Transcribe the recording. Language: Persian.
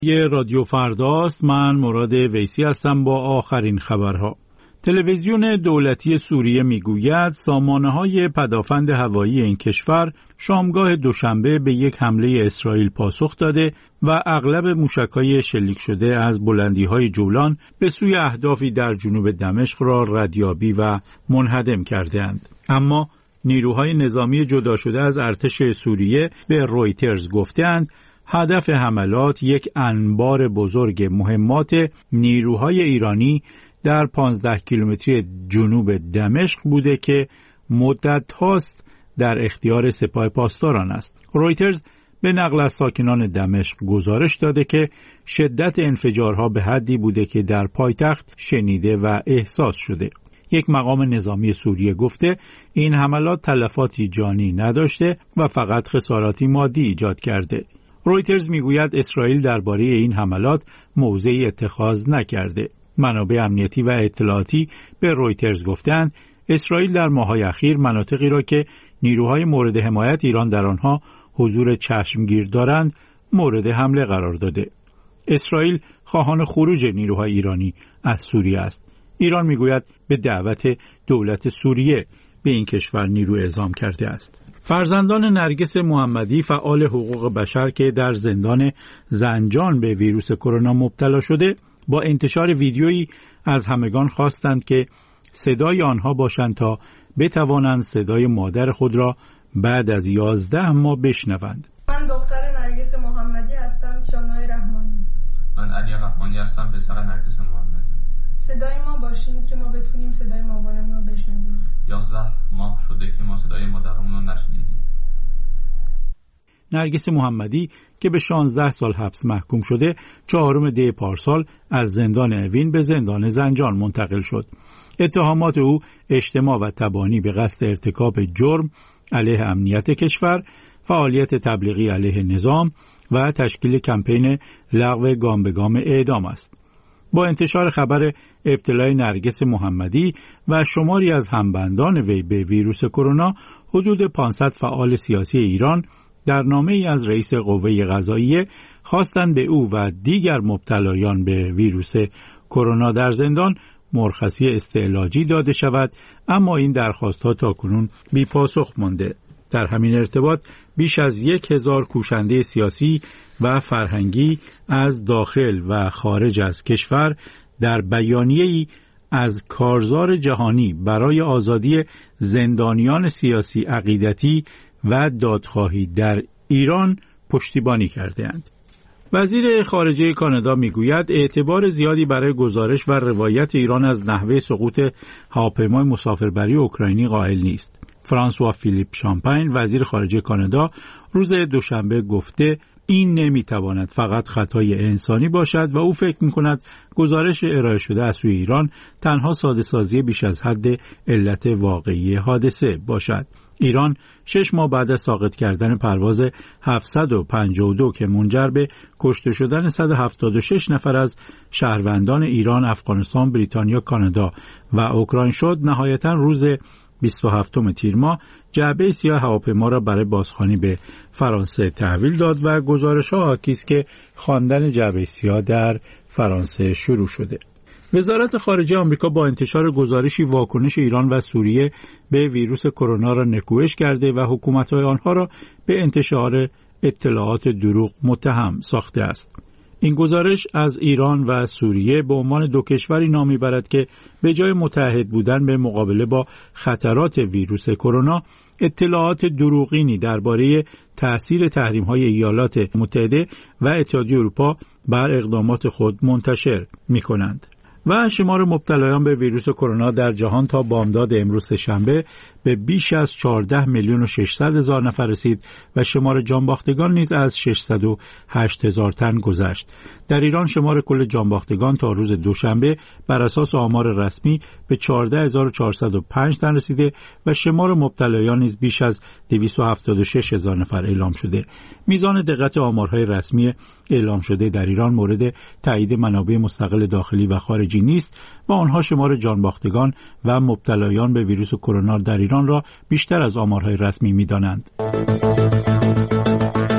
یه رادیو فرداست. من مراد ویسی هستم با آخرین خبرها. تلویزیون دولتی سوریه میگوید سامانه‌های پدافند هوایی این کشور شامگاه دوشنبه به یک حمله اسرائیل پاسخ داده و اغلب موشک‌های شلیک شده از بلندی‌های جولان به سوی اهدافی در جنوب دمشق را ردیابی و منهدم کرده‌اند. اما نیروهای نظامی جدا شده از ارتش سوریه به رویترز گفتند هدف حملات یک انبار بزرگ مهمات نیروهای ایرانی در 15 کیلومتری جنوب دمشق بوده که مدت هاست در اختیار سپاه پاسداران است. رویترز به نقل از ساکنان دمشق گزارش داده که شدت انفجارها به حدی بوده که در پایتخت شنیده و احساس شده. یک مقام نظامی سوریه گفته این حملات تلفاتی جانی نداشته و فقط خساراتی مادی ایجاد کرده. رویترز میگوید اسرائیل درباره این حملات موضعی اتخاذ نکرده. منابع امنیتی و اطلاعاتی به رویترز گفتند اسرائیل در ماه‌های اخیر مناطقی را که نیروهای مورد حمایت ایران در آنها حضور چشمگیر دارند مورد حمله قرار داده. اسرائیل خواهان خروج نیروهای ایرانی از سوریه است. ایران میگوید به دعوت دولت سوریه به این کشور نیرو اعزام کرده است. فرزندان نرگس محمدی فعال حقوق بشر که در زندان زنجان به ویروس کرونا مبتلا شده با انتشار ویدیویی از همگان خواستند که صدای آنها باشند تا بتوانند صدای مادر خود را بعد از 11 ماه بشنوند. من دختر نرگس محمدی هستم، شانای رحمانی. من علی قحطانی هستم، پسر نرگس محمدی. صدای ما باشین که ما بتونیم صدای مامانمون رو بشنویم. 11 ماه شده که ما صدای مادرمون رو نشنیدیم. نرگس محمدی که به 16 سال حبس محکوم شده 4 دی پارسال از زندان اوین به زندان زنجان منتقل شد. اتهامات او اجتماع و تبانی به قصد ارتکاب جرم علیه امنیت کشور، فعالیت تبلیغی علیه نظام و تشکیل کمپین لغو گام به گام اعدام است. با انتشار خبر ابتلای نرگس محمدی و شماری از همبندان وی به ویروس کرونا، حدود 500 فعال سیاسی ایران در نامه‌ای از رئیس قوه قضاییه خواستند به او و دیگر مبتلایان به ویروس کرونا در زندان مرخصی استعلاجی داده شود، اما این درخواست‌ها تاکنون بی پاسخ مانده. در همین ارتباط بیش از 1000 کوشنده سیاسی و فرهنگی از داخل و خارج از کشور در بیانیه‌ای از کارزار جهانی برای آزادی زندانیان سیاسی، عقیدتی و دادخواهی در ایران پشتیبانی کرده‌اند. وزیر خارجه کانادا میگوید اعتبار زیادی برای گزارش و روایت ایران از نحوه سقوط هواپیمای مسافربری اوکراینی قائل نیست. فرانسوا فیلیپ شامپاین وزیر خارجه کانادا روز دوشنبه گفته این نمیتواند فقط خطای انسانی باشد و او فکر میکند گزارش ارائه شده از سوی ایران تنها ساده سازی بیش از حد علت واقعی حادثه باشد. ایران 6 ماه بعد از ساقط کردن پرواز 752 که منجر به کشته شدن 176 نفر از شهروندان ایران، افغانستان، بریتانیا، کانادا و اوکراین شد، نهایتاً روز 27 تیر ماه جعبه سیاه هواپیما را برای بازخوانی به فرانسه تحویل داد و گزارش‌ها حاکی است که خواندن جعبه سیاه در فرانسه شروع شده. وزارت خارجه آمریکا با انتشار گزارشی واکنش ایران و سوریه به ویروس کرونا را نکوهش کرده و حکومت‌های آنها را به انتشار اطلاعات دروغ متهم ساخته است. این گزارش از ایران و سوریه به عنوان دو کشوری نام میبرد که به جای متحد بودن به مقابله با خطرات ویروس کرونا، اطلاعات دروغینی درباره تأثیر تحریم‌های ایالات متحده و اتحادیه اروپا بر اقدامات خود منتشر می‌کنند. و شمار مبتلایان به ویروس کرونا در جهان تا بامداد امروز شنبه به بیش از 14,600,000 نفر رسید و شمار جانباختگان نیز از 608,000 تن گذشت. در ایران شمار کل جانباختگان تا روز دوشنبه بر اساس آمار رسمی به 14,405 تن رسیده و شمار مبتلایان نیز بیش از 276,000 نفر اعلام شده. میزان دقت آمارهای رسمی اعلام شده در ایران مورد تایید منابع مستقل داخلی و خارجی نیست و آنها شمار جانباختگان و مبتلایان به ویروس کرونا در ایران را بیشتر از آمارهای رسمی می‌دانند.